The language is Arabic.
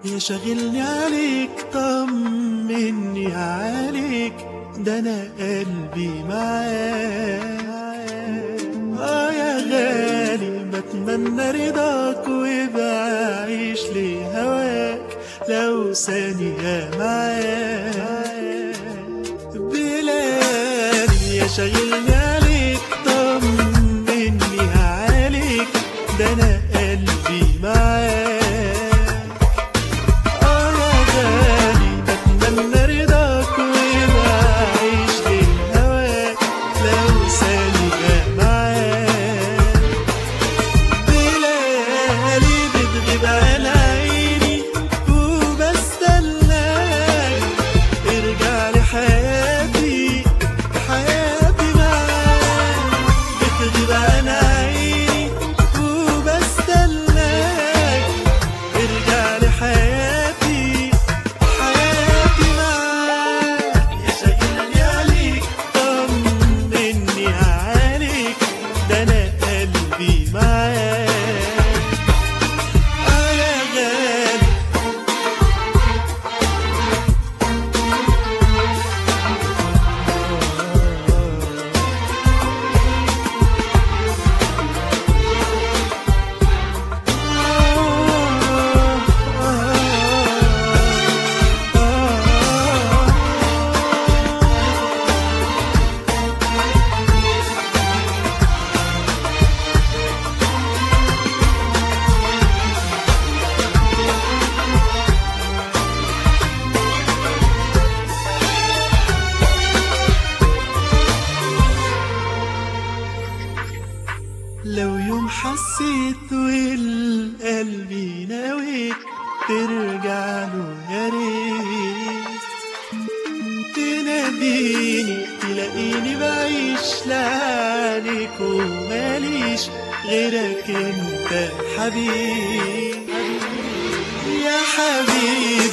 يا شاغلني عليك طمني عليك، ده انا قلبي معاك. يا غالي بتمنى رضاك وبعيش لهواك لو ثانية معاك. بلادي يا شاغلني عليك طمني عليك، ده انا قلبي معاك. لو يوم حسيت والقلب ناويك ترجع له، يا ريت تناديني تلاقيني بعيش لعنيك وماليش غيرك انت حبيب. يا حبيب